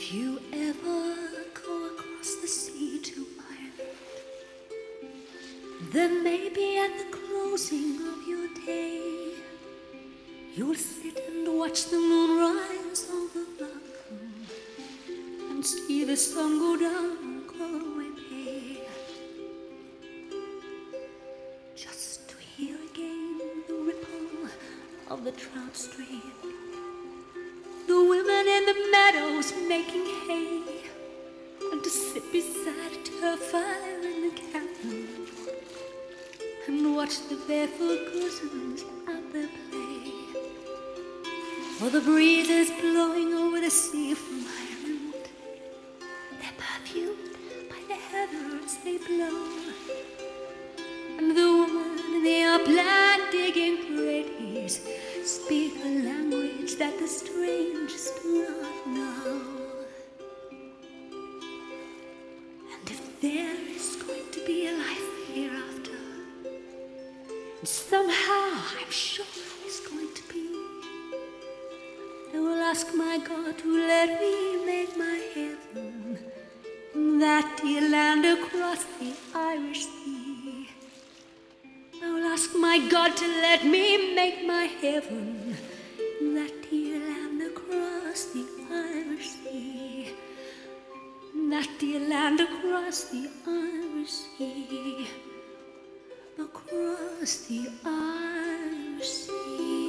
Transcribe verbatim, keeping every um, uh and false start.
If you ever go across the sea to Ireland, then maybe at the closing of your day, you'll sit and watch the moon rise over Blackcomb and see the sun go down on Galway Bay. Just to hear again the ripple of the trout stream, the women in the meadows making hay, and to sit beside a turf fire in the cabin and watch the barefoot cousins at their play. For the breezes blowing over the sea from Ireland, they're perfumed by the heather as they blow, and the women in the upland digging praties speak a language that the strangers do not know. And if there is going to be a life hereafter, and somehow I'm sure it's going to be, I will ask my God to let me make my heaven in that dear land across the Irish Sea. I will ask my God to let me make my heaven in that dear land across the Irish Sea. In that dear land across the Irish Sea. Across the Irish Sea.